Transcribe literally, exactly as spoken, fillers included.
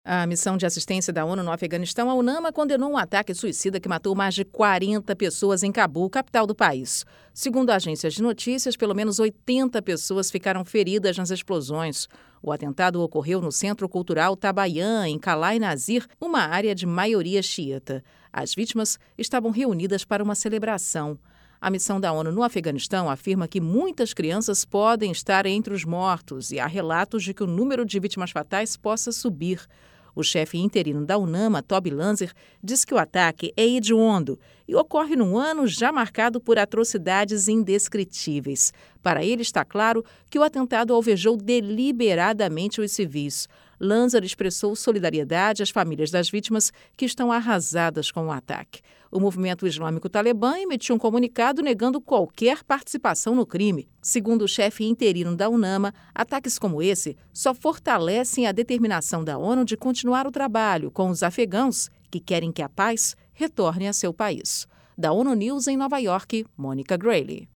A missão de assistência da ONU no Afeganistão, a UNAMA, condenou um ataque suicida que matou mais de quarenta pessoas em Cabul, capital do país. Segundo agências de notícias, pelo menos oitenta pessoas ficaram feridas nas explosões. O atentado ocorreu no Centro Cultural Tabayan, em Kalai Nazir, uma área de maioria xiita. As vítimas estavam reunidas para uma celebração. A missão da ONU no Afeganistão afirma que muitas crianças podem estar entre os mortos e há relatos de que o número de vítimas fatais possa subir. O chefe interino da UNAMA, Toby Lanzer, diz que o ataque é hediondo e ocorre num ano já marcado por atrocidades indescritíveis. Para ele, está claro que o atentado alvejou deliberadamente os civis. Lanzer expressou solidariedade às famílias das vítimas que estão arrasadas com o ataque. O movimento islâmico Talibã emitiu um comunicado negando qualquer participação no crime. Segundo o chefe interino da UNAMA, ataques como esse só fortalecem a determinação da ONU de continuar o trabalho com os afegãos que querem que a paz retorne a seu país. Da ONU News em Nova York, Mônica Grayle.